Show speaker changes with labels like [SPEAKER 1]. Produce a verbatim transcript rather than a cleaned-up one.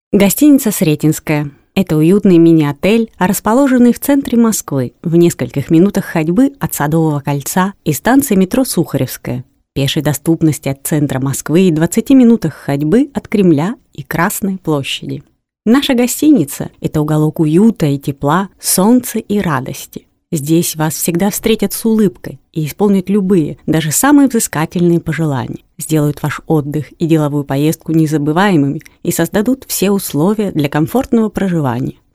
[SPEAKER 1] Гостиница «Сретенская». Это уютный мини-отель, расположенный в центре Москвы, в нескольких минутах ходьбы от Садового кольца и станции метро Сухаревская, пешей доступности от центра Москвы и двадцати минутах ходьбы от Кремля и Красной площади. Наша гостиница – это уголок уюта и тепла, солнца и радости. Здесь вас всегда встретят с улыбкой и исполнят любые, даже самые взыскательные пожелания, сделают ваш отдых и деловую поездку незабываемыми и создадут все условия для комфортного проживания.